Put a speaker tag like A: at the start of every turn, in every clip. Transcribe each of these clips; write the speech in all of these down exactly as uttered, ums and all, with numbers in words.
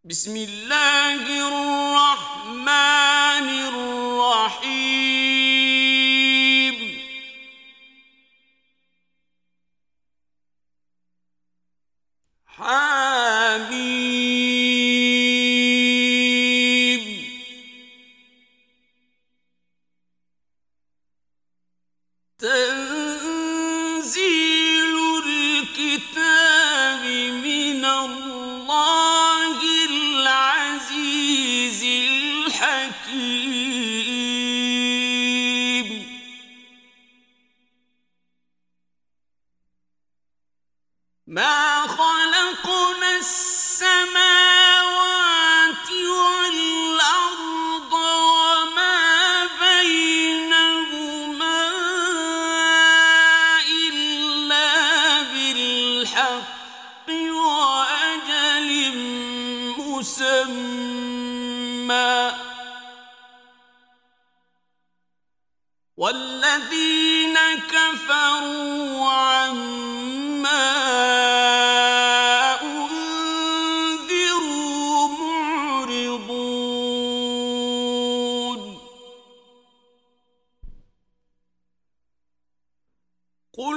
A: بسم الله الرحمن الرحيم حميم تنزيل الكتاب من الله العزيز الحكيم ما خلقنا السماوات والأرض وما بينهما إلا بالحق وأجل مسمى والذين كفروا عما أنذروا معرضون قل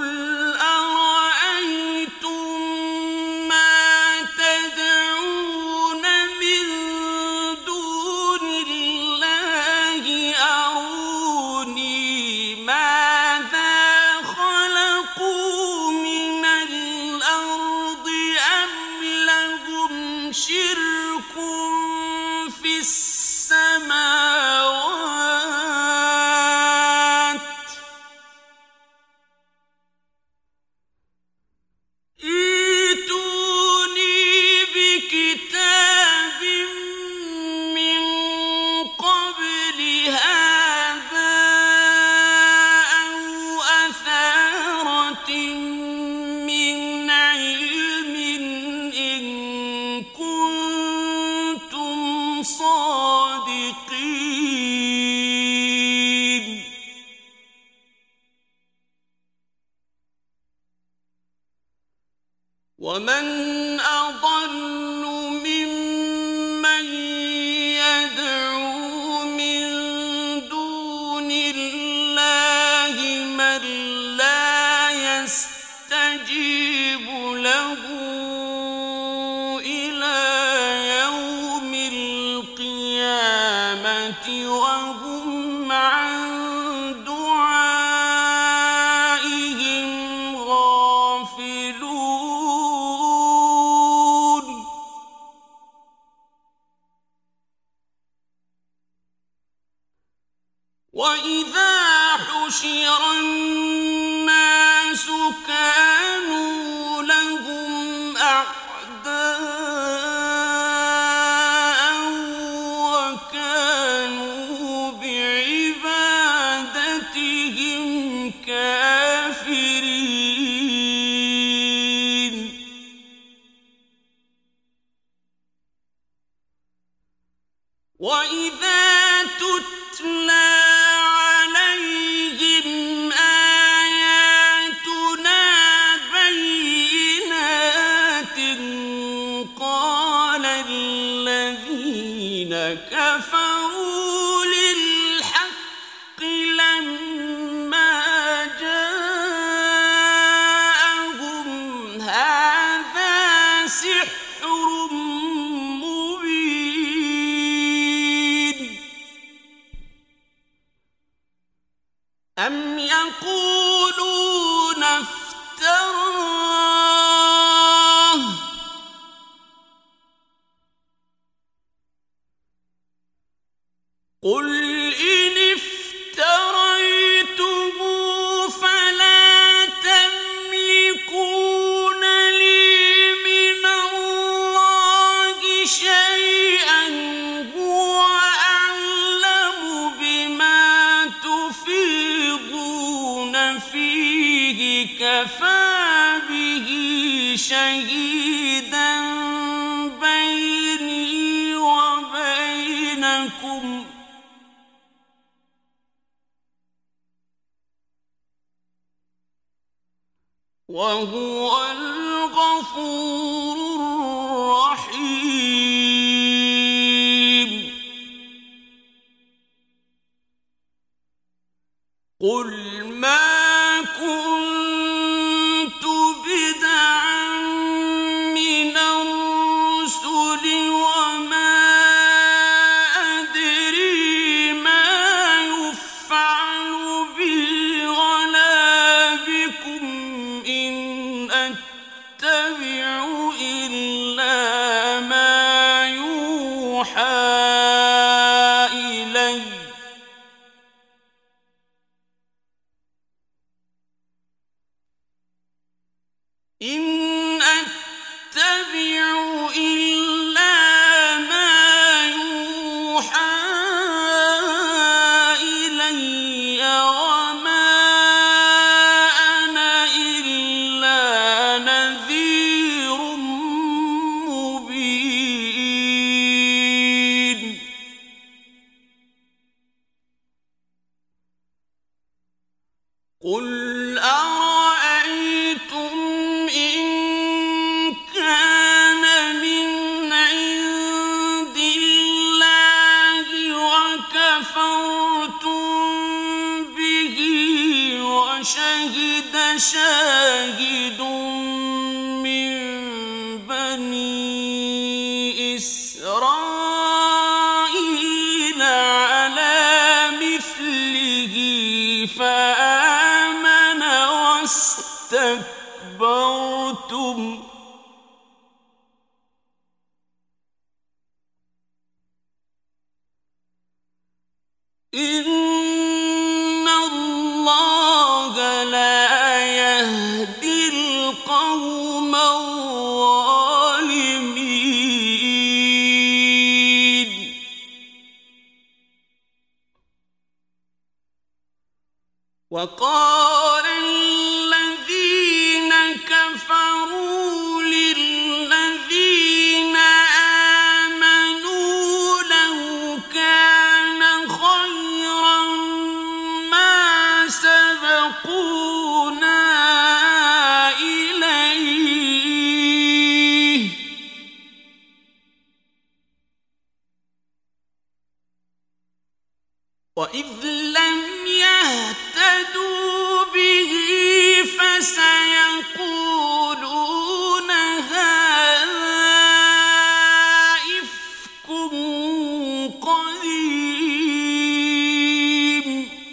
A: أرأيتم ما تدعون من دون الله أروني ماذا خلقوا من الأرض أم لهم شرك في السماوات ائتوني بكتاب من قبل هذا أو أثارة من علم إن كنتم صادقين ومن أضل ممن يدعو من دون الله من لا يستجيب له إلى يوم القيامة وهم عن دعائهم غافلون وإذا حشر الناس كانوا لهم أعداء وكانوا بعبادتهم كافرين وإذا تتلى عليهم آياتنا بينات قال الذين كفروا للحق لما جاءهم هذا سحر مبين أم يقولون افتراه قل إن افتريته فلا تملكون لي من الله شيئا هو أعلم بما تفيضون فيه كفى به شهيدا بيني وبينكم وهو الغفور الرحيم قل ما كنت بدعا من الرسل وما أدري ما يفعل بي ولا بكم إن أتبع إلا ما يوحى إلي إن أتبع إلا ما يوحى إلي وما أنا إلا نذير مبين قل أرأيتم إن كان من عند الله وكفرتم به وشهد شاهد من بني إسرائيل على مثله فآمن واستكبرتم إن الله لا يهدي القوم الظالمين وقال الذين كفروا للذين آمنوا لو كان خيرا ما سبقونا إليه وإذ لم يهتدوا به فسيقولون هذا إفك قديم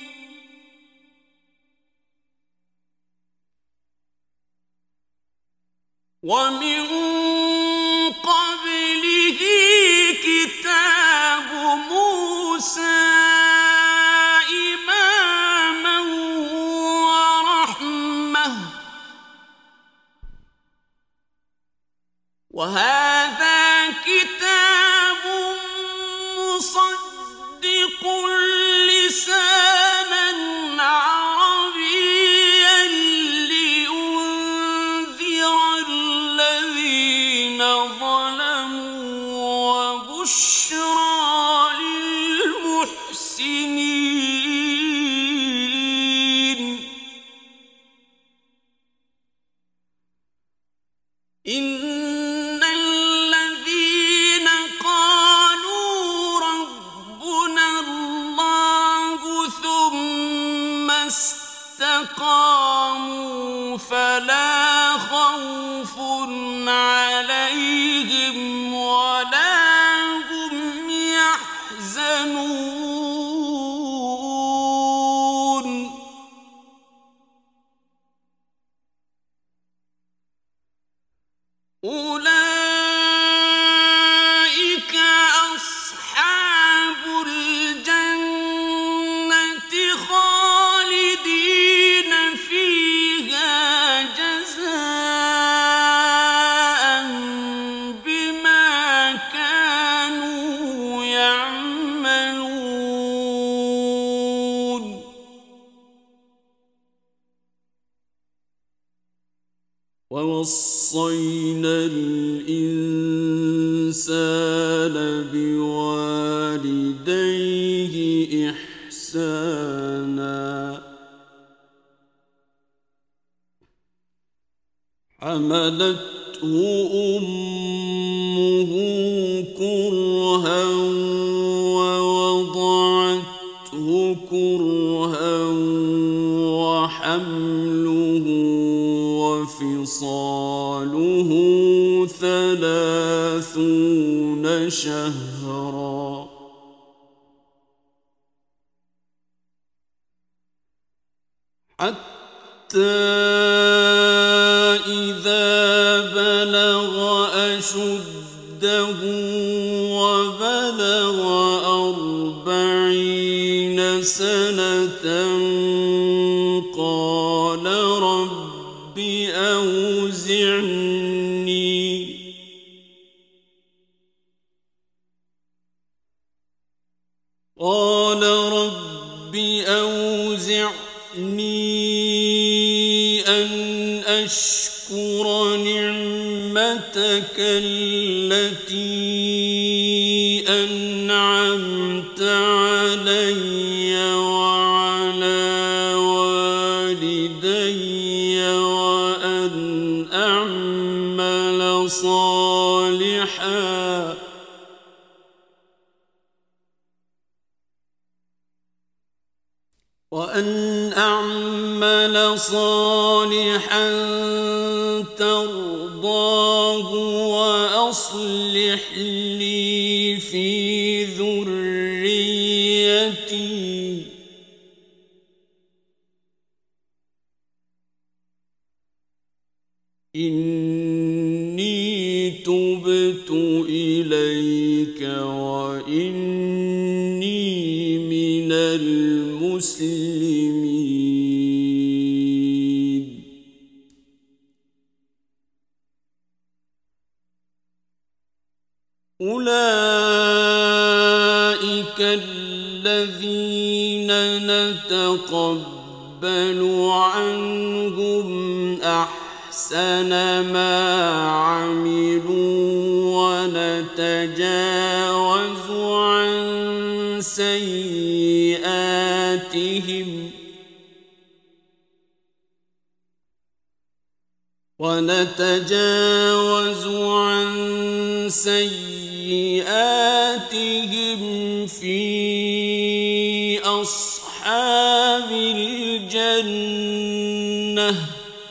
A: ومن قبله كتاب موسى إماما ورحمة وهذا كتاب مصدق لسانا عربيا لينذر الذين ظلموا وبشرى للمحسنين إن الذين قالوا ربنا الله ثم استقاموا فلا خوف عليهم ولا هم يحزنون أولئك أصحاب الجنة خالدين فيها جزاء بما كانوا يعملون ووصينا الإنسان بوالديه إحسانا حملته أمه كرها ووضعته كرها ثلاثون شهرا حتى إذا بلغ أشده وبلغ أربعين سنة قال رب أوزعني قال رب أوزعني أن أشكر نعمتك التي أنعمت علي وعلى والدي وأن أعمل صالحا وأن أعمل صالحا ترضاه وأصلح لي في ذريتي إني تبت إليك وإني من المسلمين أولئك الذين نتقبل عنهم أحسن ما عملوا ونتجاوز عن سيئاتهم ونتجاوز عن سيئاتهم في أصحاب الجنة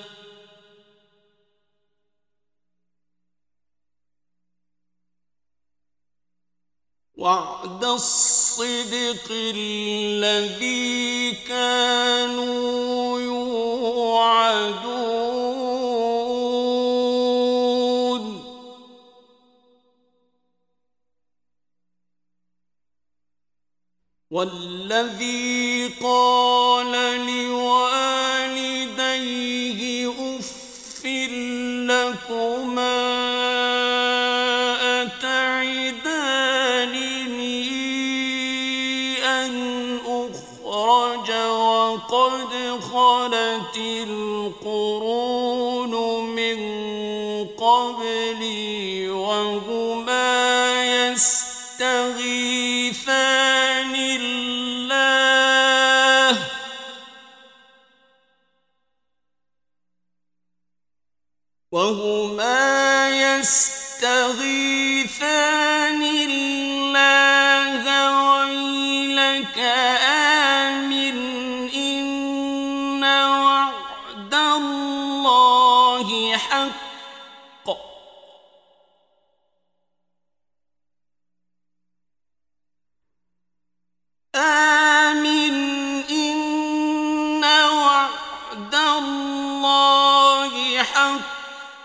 A: وعد الصدق الذي كانوا يوعدون والذي قال لوالديه أف لكما وقد خلت القرون من قبلي وهما يستغيثان الله وهما يستغيثان الله ويلك آمن إن وعد الله حق آمن إن وعد الله حق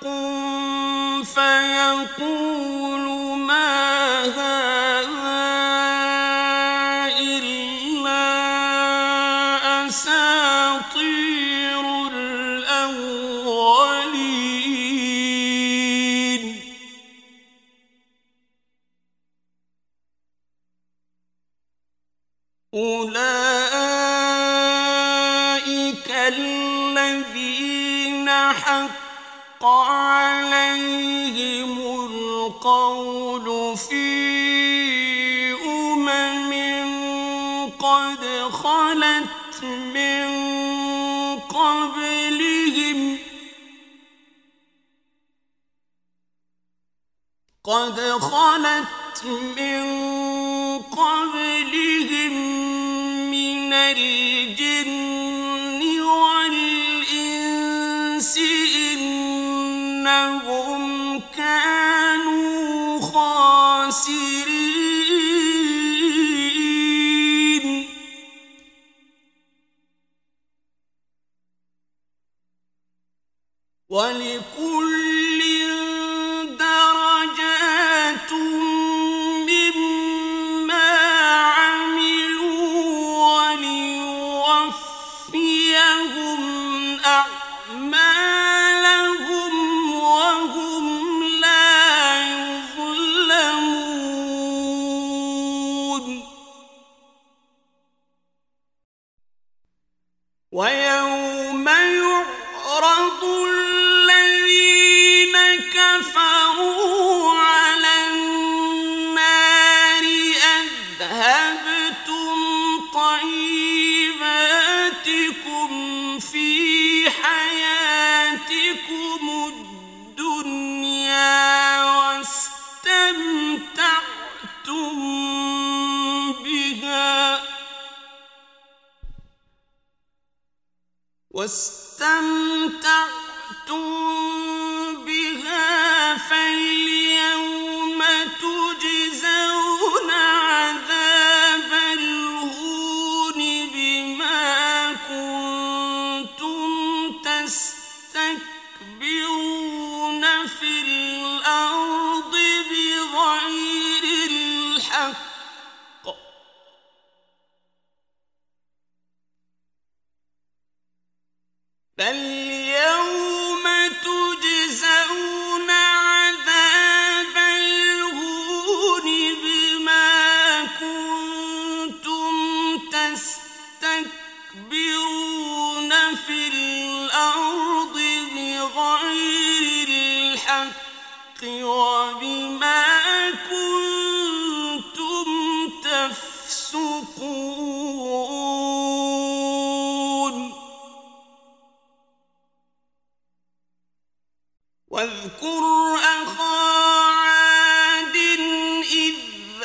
A: فيقول ما هذا إلا أساطير الأولين أولئك الذين حق عليهم القول في أمم قد خلت من قبلهم قد خلت من قبلهم من الجن والإنس إنهم كانوا خاسرين الخاسرين ولكل درجات مما عملوا وليوفيهم أعمالهم وهم لا يظلمون ويوم يعرض الذين كفروا على النار أذهبتم طيباتكم في حياتكم الدنيا واستمتعتم بها واستمتعتم بها فاليوم تجزون عذاب الهون بما كنتم تستكبرون في الأرض بغير الحق فاليوم تجزون عذاب الهون بما كنتم تستكبرون في الأرض بغير الحق وبما كنتم تفسقون واذكر أخا عاد إذ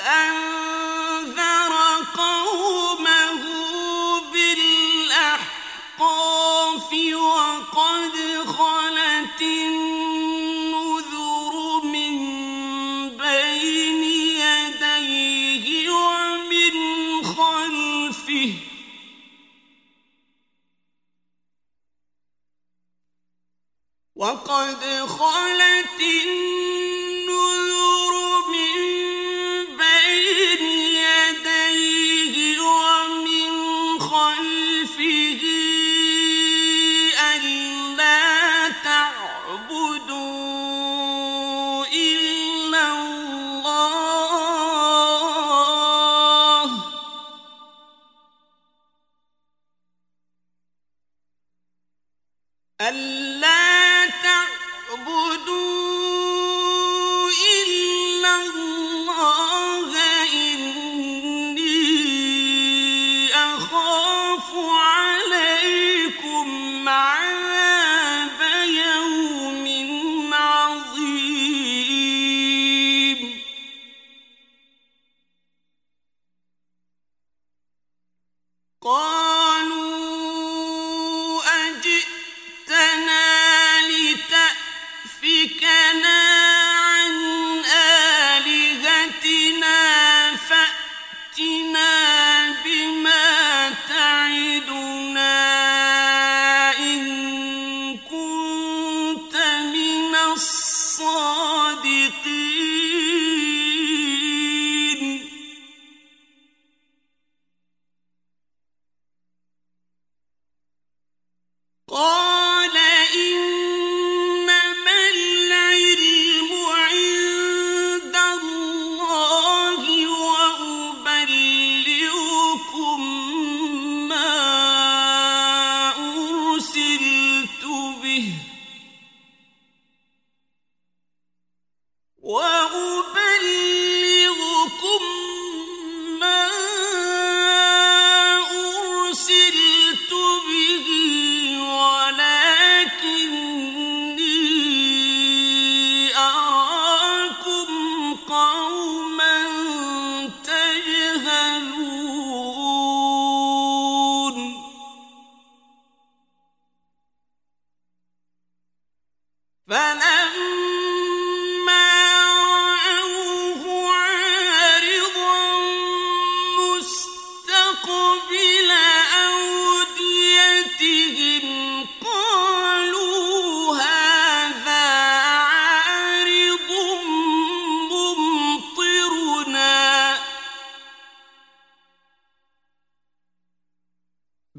A: أنذر قومه بالأحقاف وقد خلت النذر من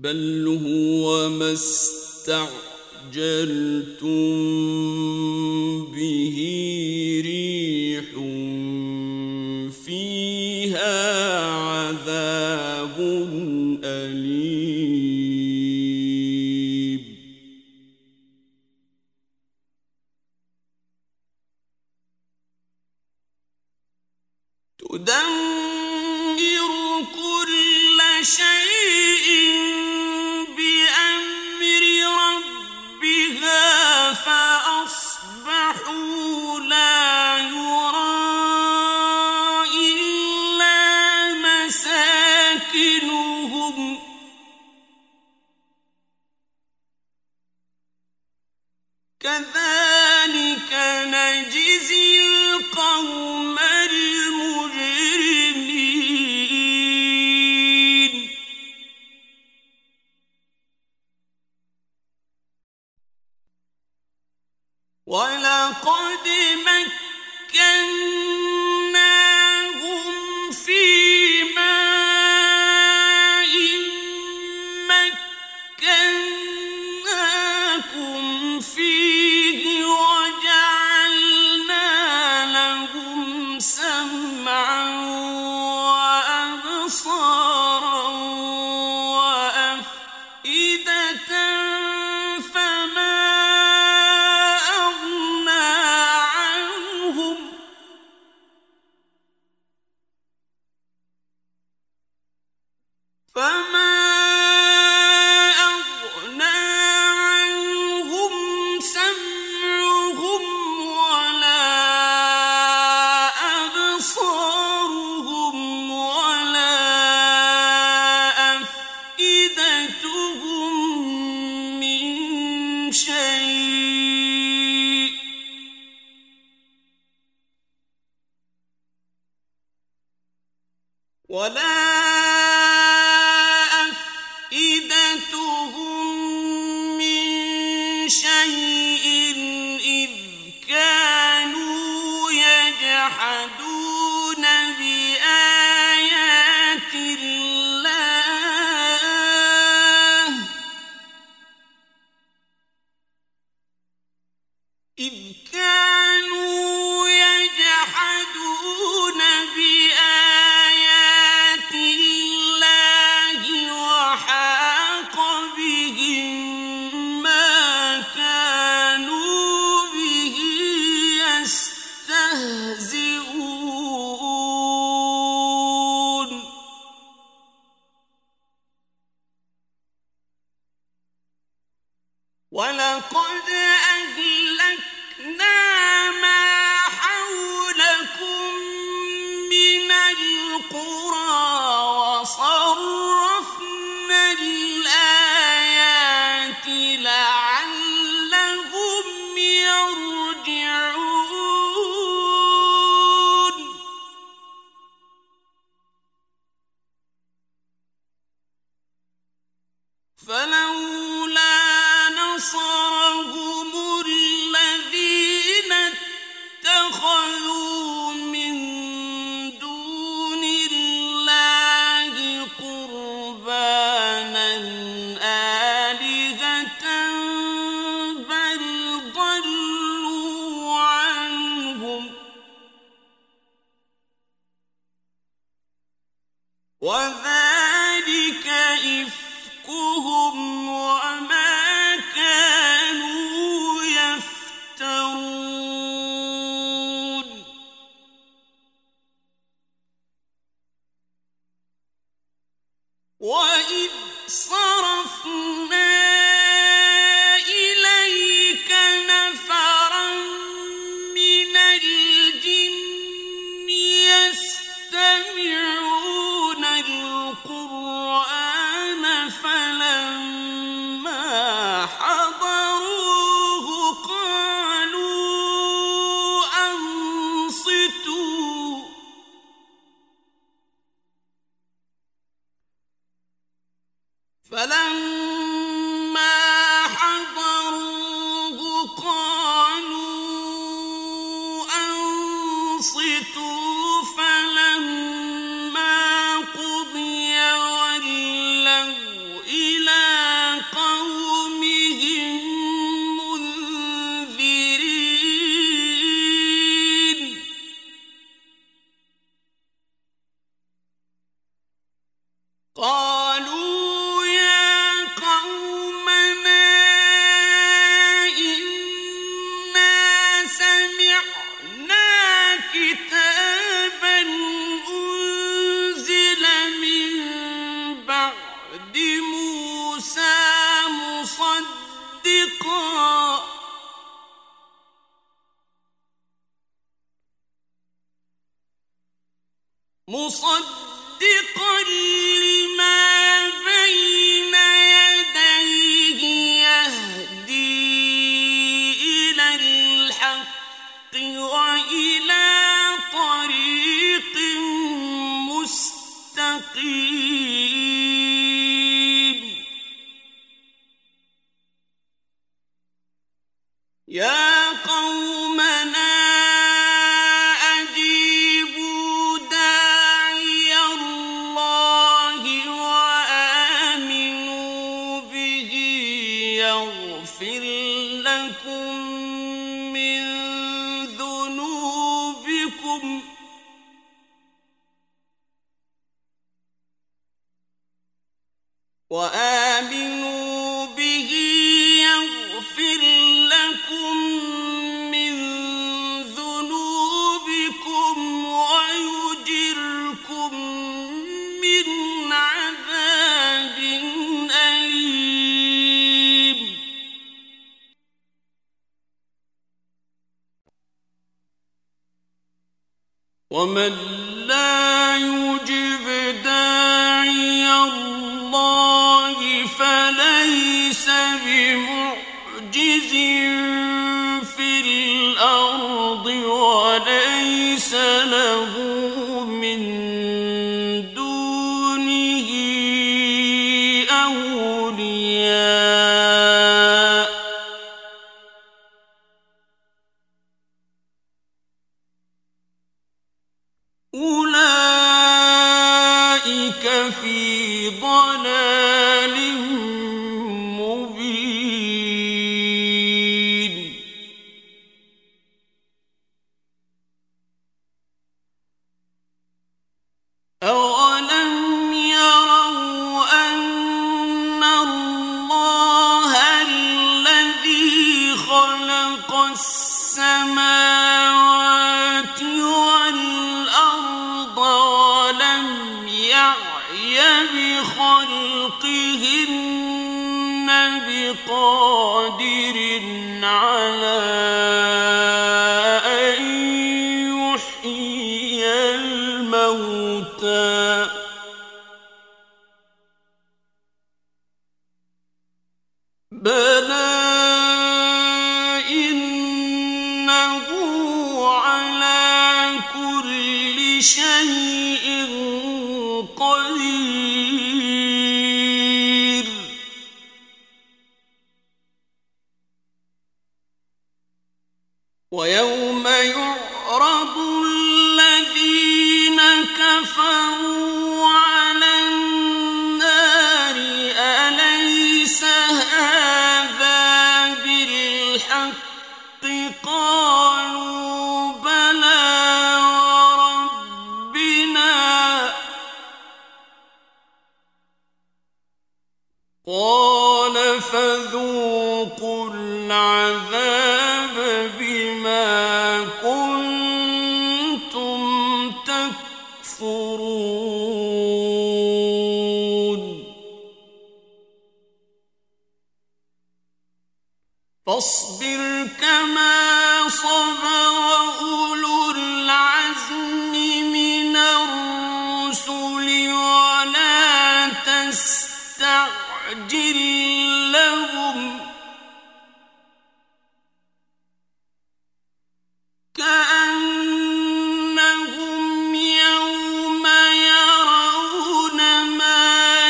A: بل هو ما استعجلتم به ريح فيها عذاب أليم تدمر كل شيء بأمر ربها فأصبحوا لا يرى إلا مساكنهم كذلك نجزي القوم المجرمين ولقد مكناهم في ماء مكناكم فيه وجعلنا لهم سمعا وأبصارا وأفئدة فما أغنى عنهم فما أغنى عنهم سمعهم ولا أبصارهم ولا أفئدتهم من شيء ولا أفئدتهم من شيء إذ كانوا يجحدون بآيات الله إذ كانوا يجحدون بآيات الله وحاق بهم ما كانوا به يستهزئون ولقد أهلكنا ما حولكم من القرى وصرفنا الآيات لعلهم يرجعون فلولا نصرهم الذين اتخذوا من دون الله قربانا آلهة بل ضلوا عنهم وذلك إفكهم وما كانوا يفترون وإذ صرفنا إليك نفرا من الجن يستمعون القرآن فلما حضروه قالوا أنصتوا فلما حضروه قالوا أنصتوا فلما قضي ولوا إلى قالوا يا قومنا إنا سمعنا كتابا أنزل من بعد موسى مصدقا مصدقا لما بين يديه يهدي إلى الحق وإلى طريق مستقيم يا قومنا وآمنوا به يغفر لكم من ذنوبكم ويجركم من عذاب أليم ومن لا يجب داعي الله فليس بمعجز في الأرض وليس له من دونه أولياء أولئك في ضلال مبين أولم يروا أن الله الذي خلق السماوات والأرض ولم يعي بخلقهن بقادر على أن يحيي الموتى بلى إنه على كل شيء قدير ويوم يعرض الذين كفروا على النار أليس هذا بالحق قالوا بلى وربنا قال فذوقوا العذاب بما كنتم تكفرون فاصبر كما صبر أولو العزم من الرسل ولا تستعجل لهم كأنهم يوم يرون ما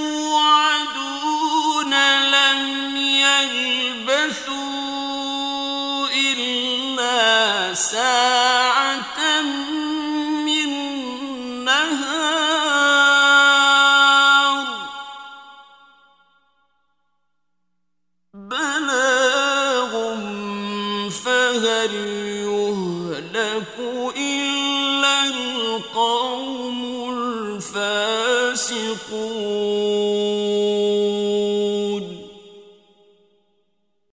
A: يوعدون لم يلبثوا إلا ساعة من نهار بلاغ فهل يهلك إلا القوم الفاسقون فاسقون